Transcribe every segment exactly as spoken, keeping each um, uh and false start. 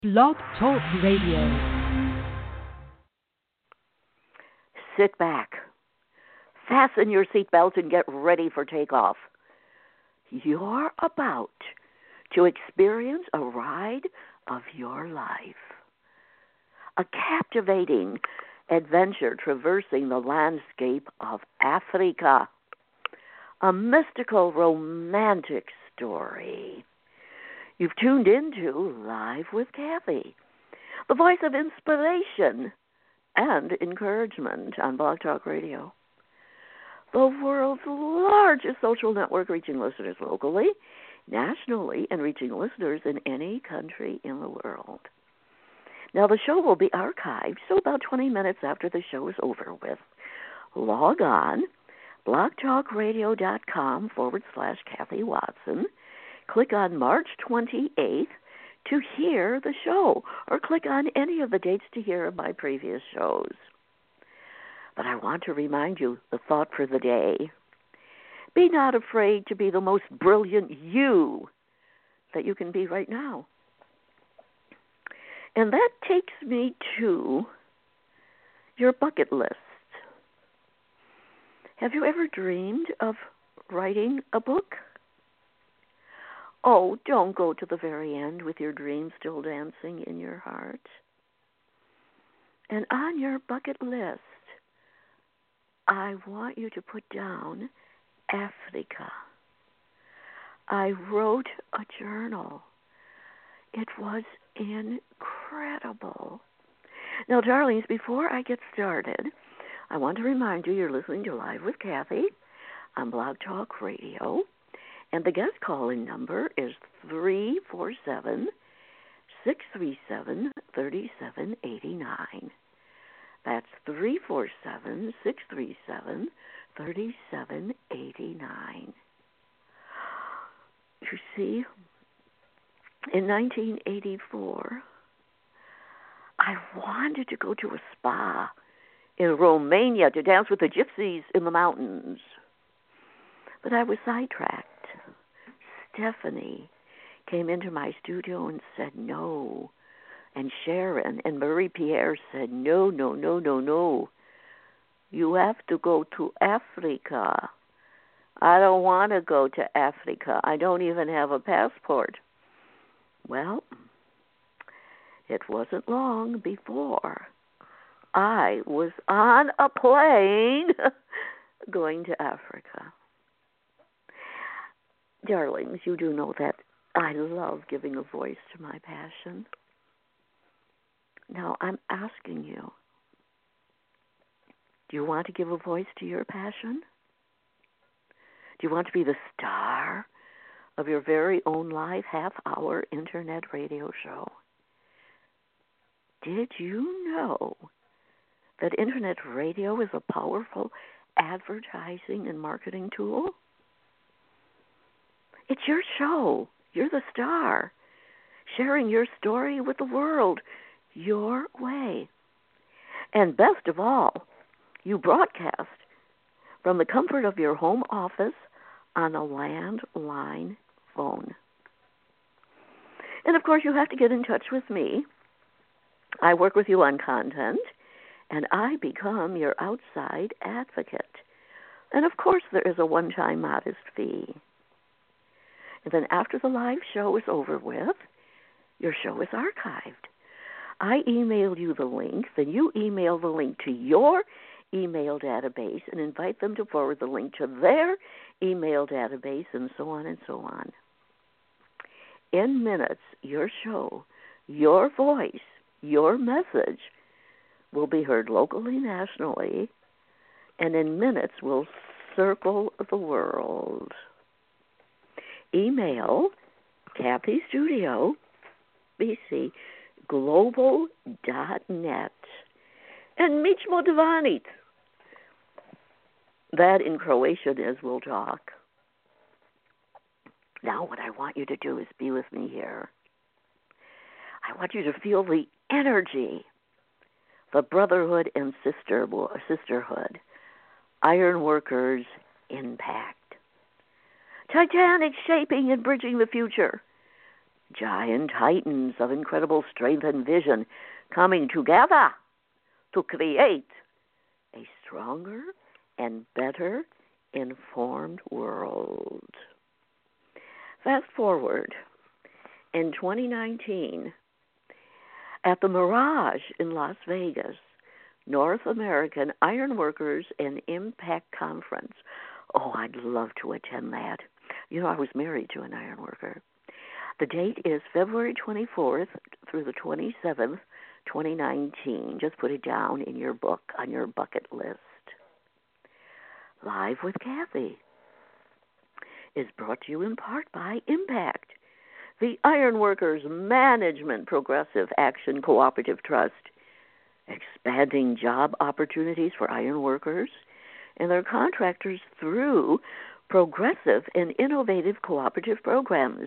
Blog Talk Radio. Sit back, fasten your seatbelts, and get ready for takeoff. You're about to experience a ride of your life. A captivating adventure traversing the landscape of Africa. A mystical, romantic story. You've tuned into Live with Kathy, the voice of inspiration and encouragement on Blog Talk Radio, the world's largest social network, reaching listeners locally, nationally, and reaching listeners in any country in the world. Now, the show will be archived, so about twenty minutes after the show is over with, log on, blogtalkradio.com forward slash Kathy Watson. Click on March twenty-eighth to hear the show, or click on any of the dates to hear my previous shows. But I want to remind you the thought for the day. Be not afraid to be the most brilliant you that you can be right now. And that takes me to your bucket list. Have you ever dreamed of writing a book? Oh, don't go to the very end with your dreams still dancing in your heart. And on your bucket list, I want you to put down Africa. I wrote a journal. It was incredible. Now, darlings, before I get started, I want to remind you you're listening to Live with Kathy on Blog Talk Radio. And the guest calling number is three four seven, six three seven, three seven eight nine. That's three four seven, six three seven, three seven eight nine. You see, in nineteen eighty-four, I wanted to go to a spa in Romania to dance with the gypsies in the mountains. But I was sidetracked. Stephanie came into my studio and said no. And Sharon and Marie-Pierre said, no, no, no, no, no. You have to go to Africa. I don't want to go to Africa. I don't even have a passport. Well, it wasn't long before I was on a plane going to Africa. Darlings, you do know that I love giving a voice to my passion. Now, I'm asking you, do you want to give a voice to your passion? Do you want to be the star of your very own live half-hour internet radio show? Did you know that internet radio is a powerful advertising and marketing tool? It's your show. You're the star, sharing your story with the world your way. And best of all, you broadcast from the comfort of your home office on a landline phone. And of course, you have to get in touch with me. I work with you on content, and I become your outside advocate. And of course, there is a one-time modest fee. And then after the live show is over with, your show is archived. I email you the link, then you email the link to your email database and invite them to forward the link to their email database, and so on and so on. In minutes, your show, your voice, your message will be heard locally, nationally, and in minutes will circle the world. Email Kathy Studio, B C, global dot net. And mi ćemo dvanit. That in Croatian is we'll talk. Now what I want you to do is be with me here. I want you to feel the energy, the brotherhood and sister, sisterhood, iron workers impact. Titanic shaping and bridging the future. giant titans of incredible strength and vision coming together to create a stronger and better informed world. Fast forward, in twenty nineteen, at the Mirage in Las Vegas, North American Ironworkers and Impact Conference. Oh, I'd love to attend that. You know, I was married to an ironworker. The date is February twenty-fourth through the twenty-seventh, twenty nineteen. Just put it down in your book, on your bucket list. Live with Kathy is brought to you in part by Impact, the Ironworkers Management Progressive Action Cooperative Trust, expanding job opportunities for ironworkers and their contractors through progressive and innovative cooperative programs,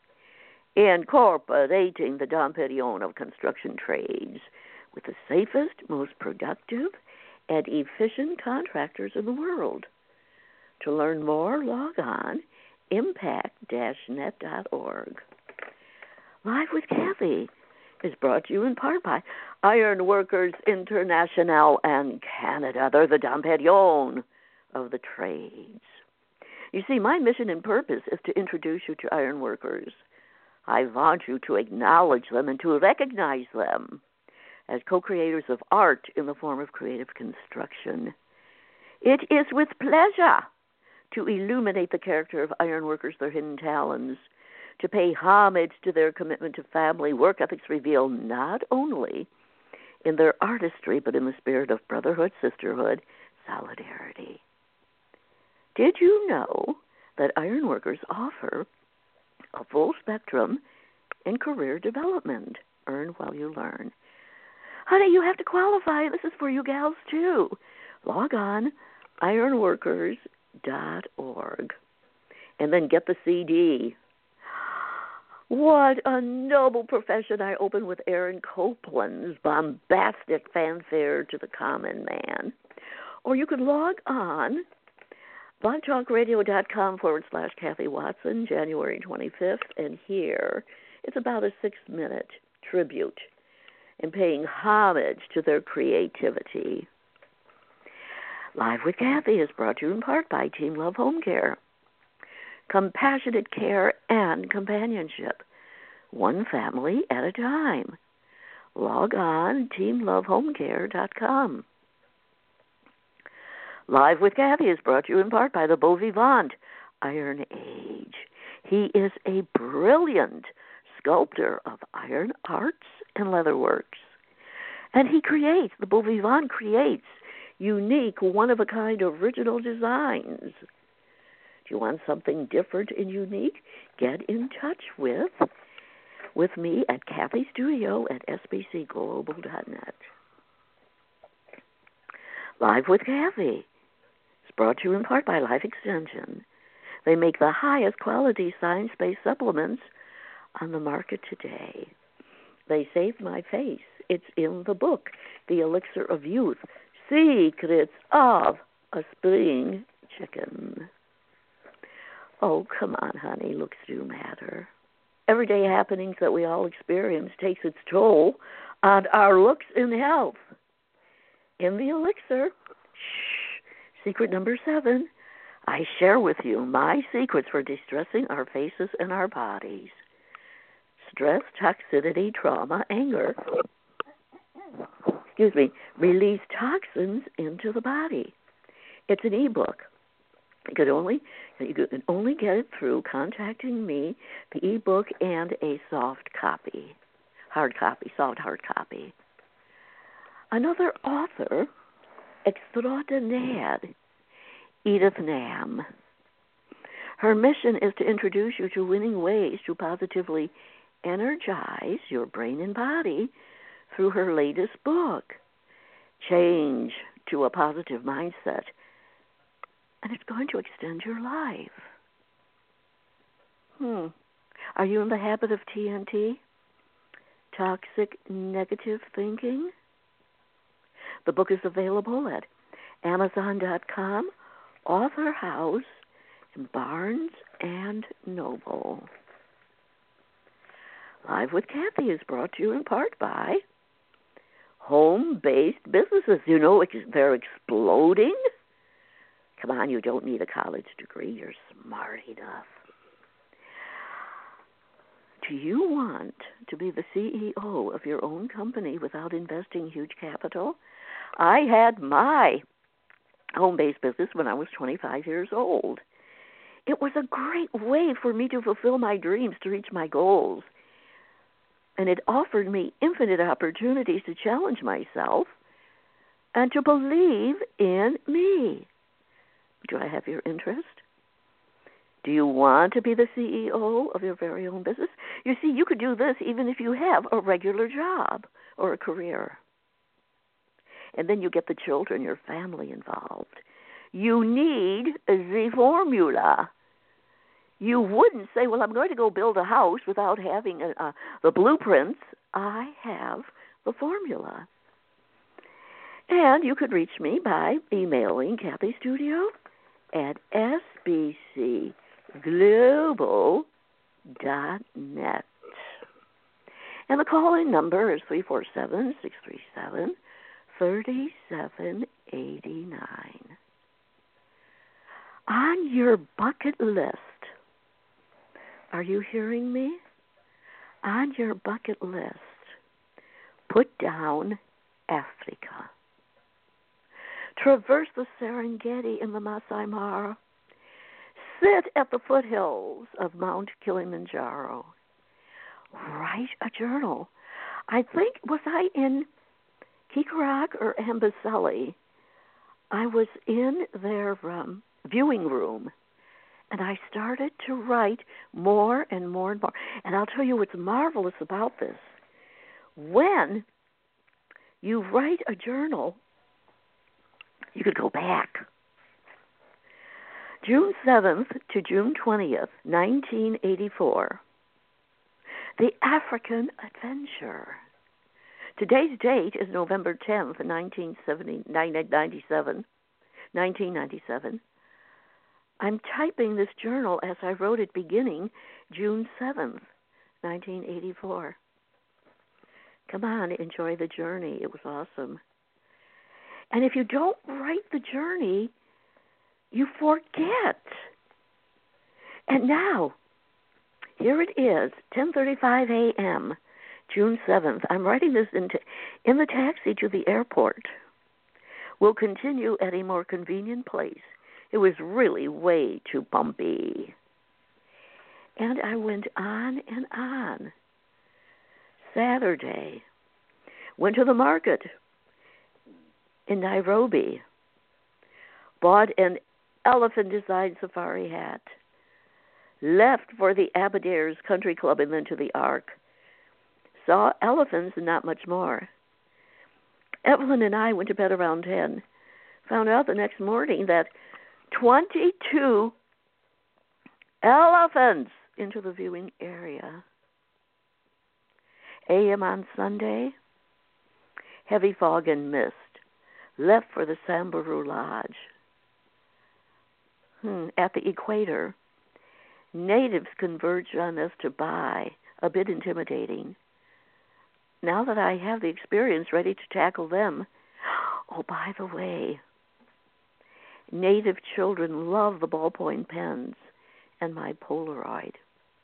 incorporating the Dom Perignon of construction trades with the safest, most productive, and efficient contractors in the world. To learn more, log on impact dash net dot org. Live with Kathy is brought to you in part by Ironworkers International and Canada. They're the Dom Perignon of the trades. You see, my mission and purpose is to introduce you to ironworkers. I want you to acknowledge them and to recognize them as co-creators of art in the form of creative construction. It is with pleasure to illuminate the character of ironworkers, their hidden talents, to pay homage to their commitment to family. Work ethics revealed not only in their artistry, but in the spirit of brotherhood, sisterhood, solidarity. Did you know that ironworkers offer a full spectrum in career development? Earn while you learn. Honey, you have to qualify. This is for you gals, too. Log on ironworkers dot org and then get the C D. What a noble profession. I open with Aaron Copland's bombastic fanfare to the common man. Or you could log on blogtalkradio.com forward slash Kathy Watson, January twenty-fifth, and here it's about a six-minute tribute and paying homage to their creativity. Live with Kathy is brought to you in part by Team Love Home Care. Compassionate care and companionship, one family at a time. Log on team love home care dot com. Live with Kathy is brought to you in part by the Beau Vivant Iron Age. He is a brilliant sculptor of iron arts and leatherworks. And he creates, the Beau Vivant creates unique, one-of-a-kind original designs. Do you want something different and unique? Get in touch with, with me at Kathy Studio at s b c global dot net. Live with Kathy. It's brought to you in part by Life Extension. They make the highest quality science-based supplements on the market today. They saved my face. It's in the book, The Elixir of Youth, Secrets of a Spring Chicken. Oh, come on, honey, looks do matter. Everyday happenings that we all experience takes its toll on our looks and health. In the Elixir, shh, secret number seven, I share with you my secrets for distressing our faces and our bodies. Stress, toxicity, trauma, anger, excuse me, release toxins into the body. It's an ebook. You could only you could only get it through contacting me, the ebook and a soft copy, hard copy, soft hard copy. Another author extraordinaire, Edith Nam. Her mission is to introduce you to winning ways to positively energize your brain and body through her latest book, Change to a Positive Mindset. And it's going to extend your life. Hmm. Are you in the habit of T N T? Toxic negative thinking? The book is available at amazon dot com, Author House, and Barnes and Noble. Live with Kathy is brought to you in part by home-based businesses. You know, they're exploding. Come on, you don't need a college degree. You're smart enough. Do you want to be the C E O of your own company without investing huge capital? I had my home-based business when I was twenty-five years old. It was a great way for me to fulfill my dreams, to reach my goals. And it offered me infinite opportunities to challenge myself and to believe in me. Do I have your interest? Do you want to be the C E O of your very own business? You see, you could do this even if you have a regular job or a career. And then you get the children, your family involved. You need the formula. You wouldn't say, well, I'm going to go build a house without having a, uh, the blueprints. I have the formula. And you could reach me by emailing Kathy Studio at s b c global dot net. And the call-in number is three four seven, six three seven, three seven eight nine. On your bucket list, are you hearing me? On your bucket list, put down Africa. Traverse the Serengeti and the Masai Mara. Sit at the foothills of Mount Kilimanjaro. Write a journal. I think, was I in Kikarak or Amboseli? I was in their um, viewing room, and I started to write more and more and more. And I'll tell you what's marvelous about this. When you write a journal, you could go back. June seventh to June twentieth, nineteen eighty-four. The African Adventure. Today's date is November tenth, nineteen ninety-seven. nineteen ninety-seven. I'm typing this journal as I wrote it beginning June seventh, nineteen eighty-four. Come on, enjoy the journey. It was awesome. And if you don't write the journey, you forget. And now, here it is, ten thirty-five a.m., June seventh. I'm writing this in, t- in the taxi to the airport. We'll continue at a more convenient place. It was really way too bumpy. And I went on and on. Saturday, went to the market in Nairobi, bought an elephant-designed safari hat, left for the Aberdares Country Club and then to the Ark, saw elephants and not much more. Evelyn and I went to bed around ten, found out the next morning that twenty-two elephants into the viewing area. A M on Sunday, heavy fog and mist, left for the Samburu Lodge. Hmm. At the equator, natives converged on us to buy, a bit intimidating. Now that I have the experience ready to tackle them, oh, by the way, native children love the ballpoint pens and my Polaroid.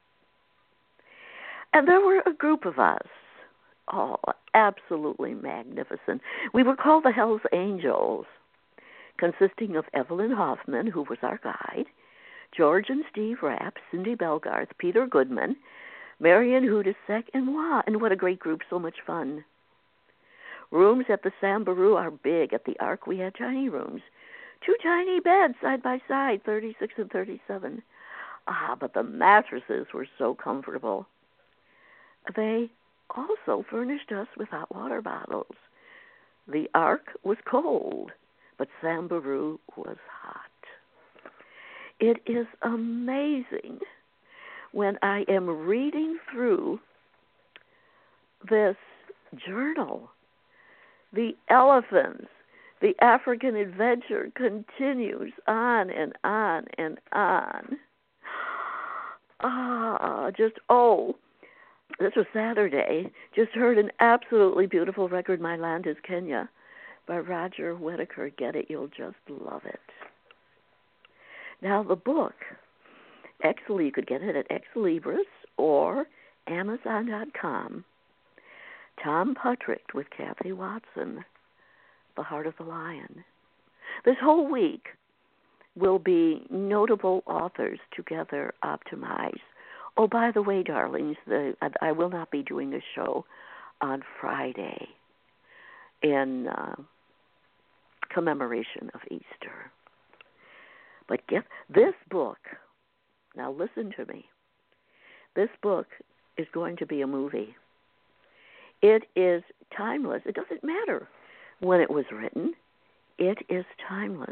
And there were a group of us, oh, absolutely magnificent. We were called the Hells Angels, consisting of Evelyn Hoffman, who was our guide, George and Steve Rapp, Cindy Belgarth, Peter Goodman, Marion Hudasek, and moi. And what a great group, so much fun. Rooms at the Samburu are big. At the Ark, we had tiny rooms. Two tiny beds side by side, thirty-six and thirty-seven. Ah, but the mattresses were so comfortable. They also furnished us with hot water bottles. The Ark was cold, but Samburu was hot. It is amazing when I am reading through this journal. The elephants, the African adventure continues on and on and on. Ah, just, oh, This was Saturday. Just heard an absolutely beautiful record, My Land is Kenya, by Roger Whittaker. Get it, you'll just love it. Now the book, Excel, you could get it at Exlibris or Amazon dot com. Tom Puttrick with Kathy Watson, The Heart of the Lion. This whole week will be notable authors together optimize. Oh, by the way, darlings, the, I will not be doing a show on Friday in uh, commemoration of Easter. But get this book. Now listen to me. This book is going to be a movie. It is timeless. It doesn't matter when it was written. It is timeless.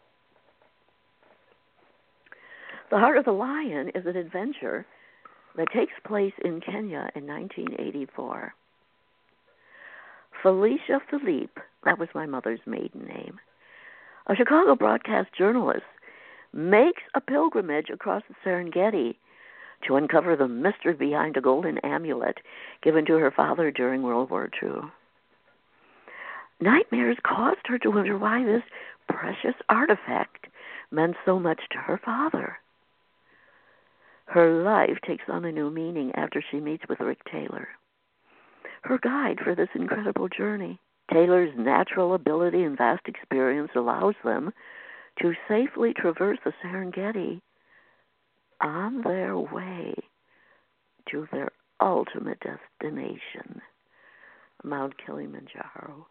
The Heart of the Lion is an adventure that takes place in Kenya in nineteen eighty-four. Felicia Philippe, that was my mother's maiden name, a Chicago broadcast journalist, makes a pilgrimage across the Serengeti to uncover the mystery behind a golden amulet given to her father during World War Two. Nightmares caused her to wonder why this precious artifact meant so much to her father. Her life takes on a new meaning after she meets with Rick Taylor, her guide for this incredible journey. Taylor's natural ability and vast experience allows them to safely traverse the Serengeti on their way to their ultimate destination, Mount Kilimanjaro.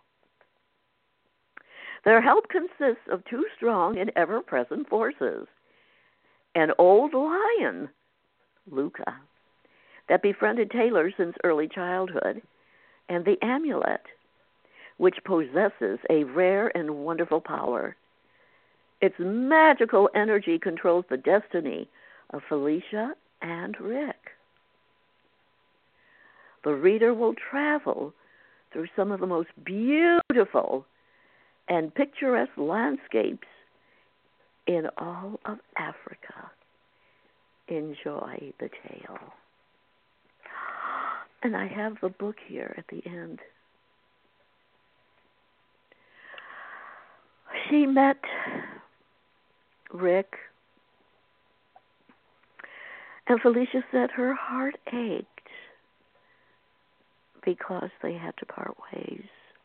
Their help consists of two strong and ever-present forces: an old lion, Luca, that befriended Taylor since early childhood, and the amulet, which possesses a rare and wonderful power. Its magical energy controls the destiny of Felicia and Rick. The reader will travel through some of the most beautiful and picturesque landscapes in all of Africa. Enjoy the tale. And I have the book here at the end. She met Rick, and Felicia said her heart ached because they had to part ways.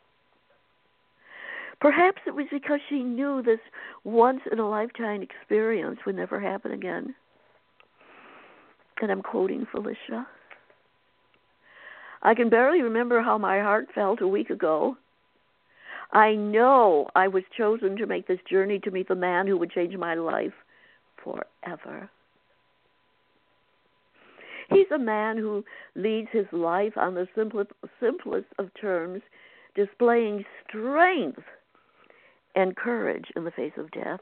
Perhaps it was because she knew this once-in-a-lifetime experience would never happen again. And I'm quoting Felicia. I can barely remember how my heart felt a week ago. I know I was chosen to make this journey to meet the man who would change my life forever. He's a man who leads his life on the simplest, simplest of terms, displaying strength and courage in the face of death.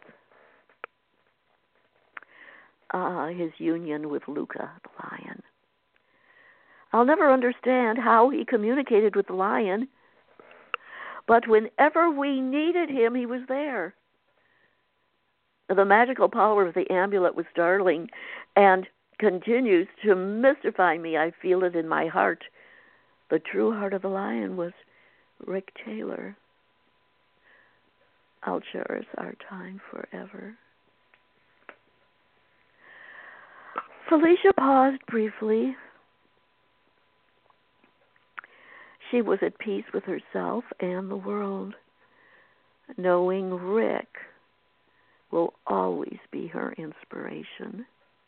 Ah, his union with Luca, the lion. I'll never understand how he communicated with the lion, but whenever we needed him, he was there. The magical power of the amulet was startling and continues to mystify me. I feel it in my heart. The true heart of the lion was Rick Taylor. I'll cherish our time forever. Felicia paused briefly. She was at peace with herself and the world, knowing Rick will always be her inspiration.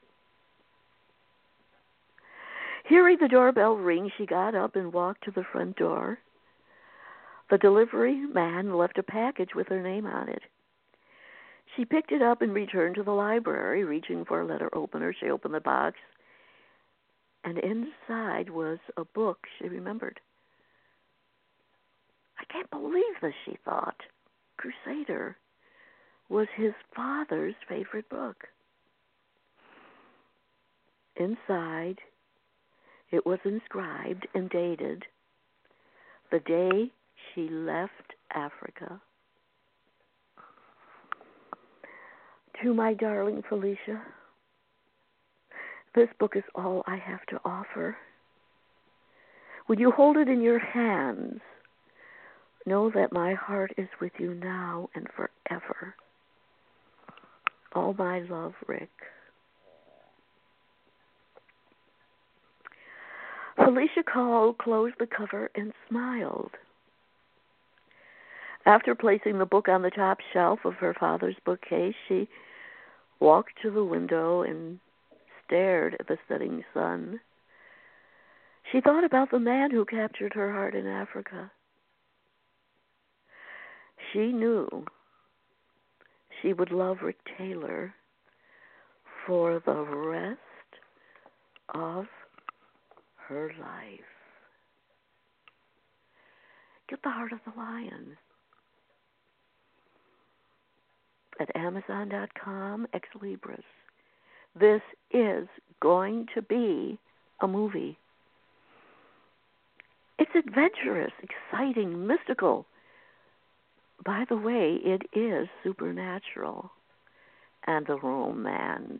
Hearing the doorbell ring, she got up and walked to the front door. The delivery man left a package with her name on it. She picked it up and returned to the library. Reaching for a letter opener, she opened the box, and inside was a book she remembered. I can't believe this, she thought. Crusader was his father's favorite book. Inside, it was inscribed and dated the day she left Africa. To my darling Felicia, this book is all I have to offer. When you hold it in your hands, know that my heart is with you now and forever. All my love, Rick. Felicia Cole closed the cover and smiled. After placing the book on the top shelf of her father's bookcase, she walked to the window and stared at the setting sun. She thought about the man who captured her heart in Africa. She knew she would love Rick Taylor for the rest of her life. Get The Heart of the Lion at Amazon dot com, Ex Libris. This is going to be a movie. It's adventurous, exciting, mystical. By the way, it is supernatural and romantic.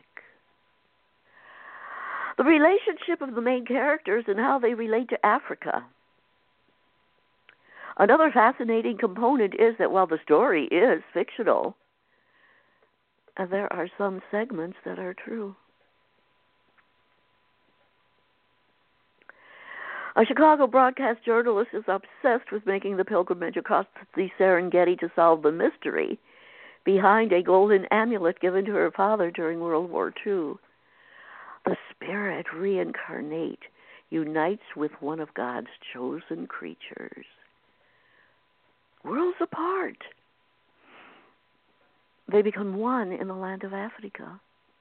The relationship of the main characters and how they relate to Africa. Another fascinating component is that while the story is fictional, there are some segments that are true. A Chicago broadcast journalist is obsessed with making the pilgrimage across the Serengeti to solve the mystery behind a golden amulet given to her father during World War Two. The spirit reincarnate unites with one of God's chosen creatures. Worlds apart, they become one in the land of Africa.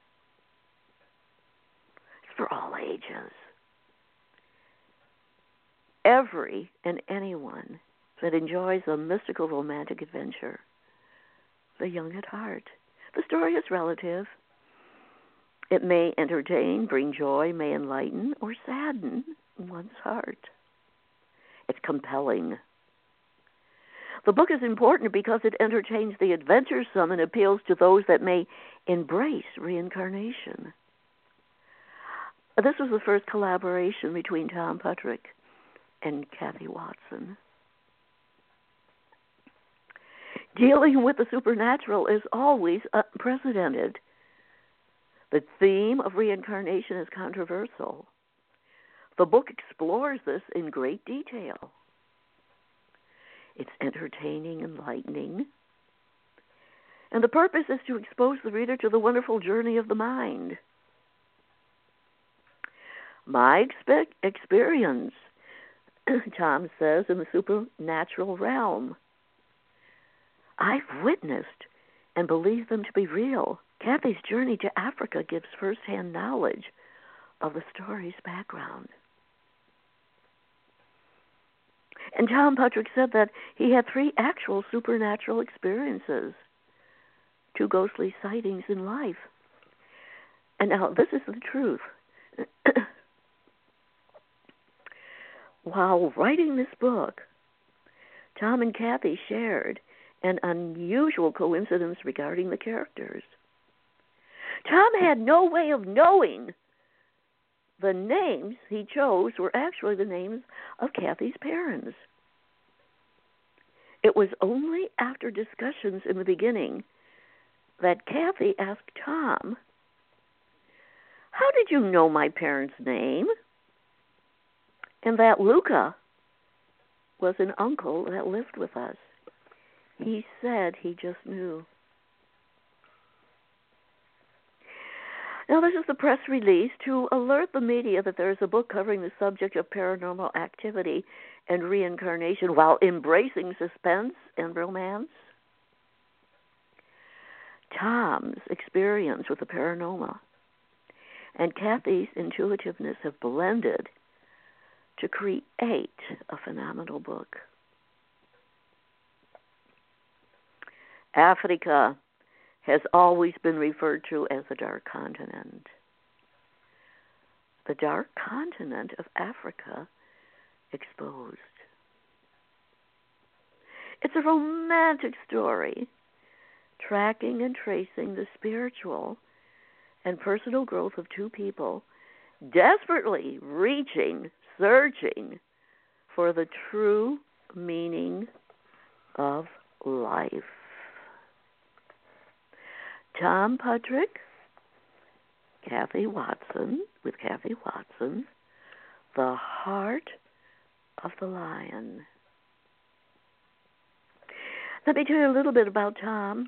It's for all ages. Every and anyone that enjoys a mystical romantic adventure, the young at heart. The story is relative. It may entertain, bring joy, may enlighten, or sadden one's heart. It's compelling. The book is important because it entertains the adventuresome and appeals to those that may embrace reincarnation. This was the first collaboration between Tom Puttrick and Kathy Watson. Dealing with the supernatural is always unprecedented. The theme of reincarnation is controversial. The book explores this in great detail. It's entertaining, enlightening, and the purpose is to expose the reader to the wonderful journey of the mind. My expe- experience, Tom says, in the supernatural realm, I've witnessed and believe them to be real. Kathy's journey to Africa gives firsthand knowledge of the story's background. And Tom Puttrick said that he had three actual supernatural experiences, two ghostly sightings in life. And now, this is the truth. While writing this book, Tom and Kathy shared an unusual coincidence regarding the characters. Tom had no way of knowing the names he chose were actually the names of Kathy's parents. It was only after discussions in the beginning that Kathy asked Tom, "How did you know my parents' name?" And that Luca was an uncle that lived with us. He said he just knew. Now, this is the press release to alert the media that there is a book covering the subject of paranormal activity and reincarnation while embracing suspense and romance. Tom's experience with the paranormal and Kathy's intuitiveness have blended to create a phenomenal book. Africa has always been referred to as the Dark Continent. The Dark Continent of Africa exposed. It's a romantic story, tracking and tracing the spiritual and personal growth of two people desperately reaching searching for the true meaning of life. Tom Puttrick, Kathy Watson, with Kathy Watson, The Heart of the Lion. Let me tell you a little bit about Tom.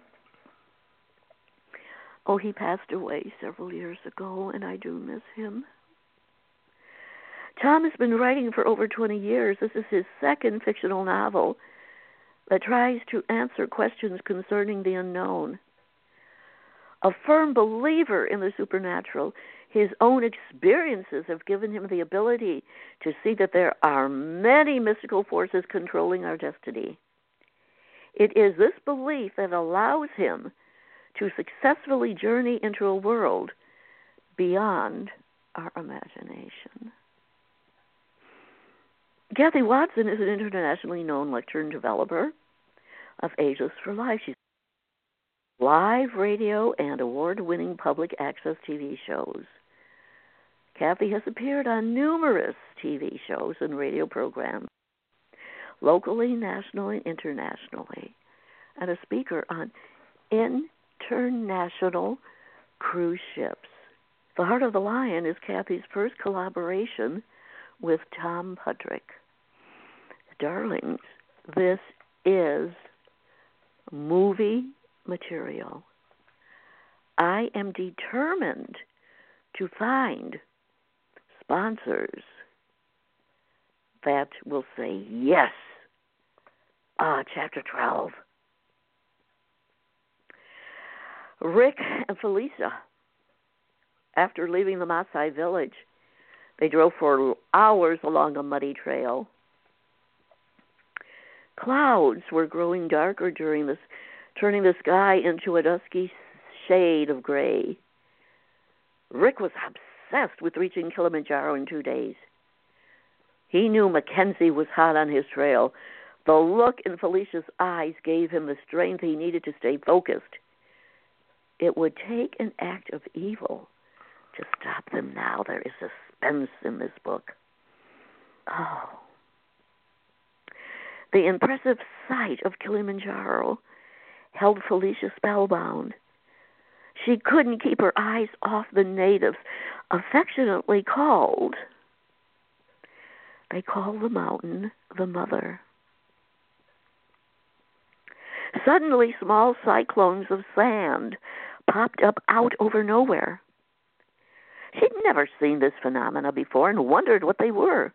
Oh, he passed away several years ago, and I do miss him. Tom has been writing for over twenty years. This is his second fictional novel that tries to answer questions concerning the unknown. A firm believer in the supernatural, his own experiences have given him the ability to see that there are many mystical forces controlling our destiny. It is this belief that allows him to successfully journey into a world beyond our imagination. Kathy Watson is an internationally known lecturer and developer of Ageless for Life. She's live radio and award-winning public access T V shows. Kathy has appeared on numerous T V shows and radio programs, locally, nationally, and internationally, and a speaker on international cruise ships. The Heart of the Lion is Kathy's first collaboration with Tom Puttrick. Darlings, this is movie material. I am determined to find sponsors that will say yes. Ah, chapter twelve. Rick and Felicia, after leaving the Maasai village, they drove for hours along a muddy trail. Clouds were growing darker during this, turning the sky into a dusky shade of gray. Rick was obsessed with reaching Kilimanjaro in two days. He knew Mackenzie was hot on his trail. The look in Felicia's eyes gave him the strength he needed to stay focused. It would take an act of evil to stop them now. There is suspense in this book. Oh. The impressive sight of Kilimanjaro held Felicia spellbound. She couldn't keep her eyes off the natives, affectionately called. They call the mountain the mother. Suddenly, small cyclones of sand popped up out over nowhere. She'd never seen this phenomena before and wondered what they were.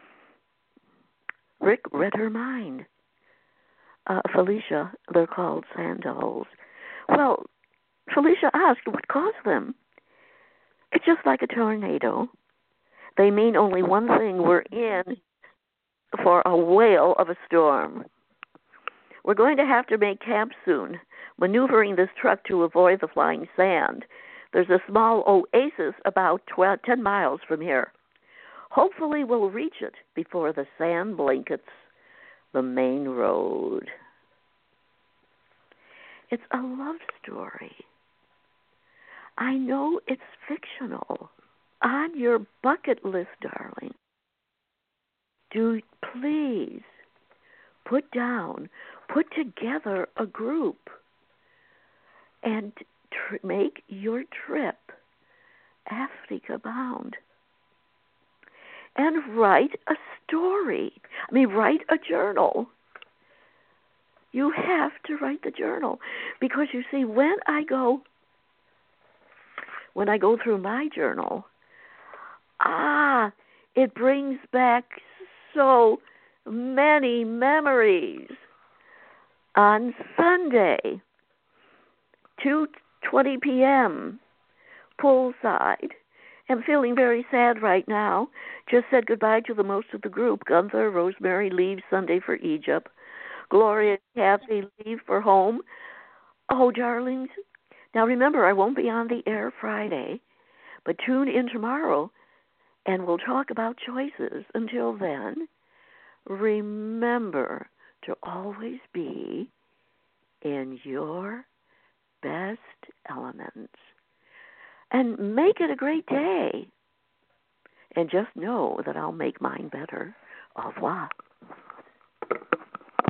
Rick read her mind. Uh, Felicia, they're called sand devils. Well, Felicia asked what caused them. It's just like a tornado. They mean only one thing. We're in for a whale of a storm. We're going to have to make camp soon, maneuvering this truck to avoid the flying sand. There's a small oasis about twelve, ten miles from here. Hopefully we'll reach it before the sand blankets the main road. It's a love story. I know it's fictional. On your bucket list, darling, do please put down, put together a group and tr- make your trip Africa bound. And write a story. I mean, write a journal. You have to write the journal. Because you see, when I go, when I go through my journal, ah, it brings back so many memories. On Sunday, two twenty p.m., poolside. I'm feeling very sad right now. Just said goodbye to the most of the group. Gunther, Rosemary leave Sunday for Egypt. Gloria and Kathy leave for home. Oh, darlings. Now remember, I won't be on the air Friday, but tune in tomorrow and we'll talk about choices. Until then, remember to always be in your best elements. And make it a great day. And just know that I'll make mine better. Au revoir.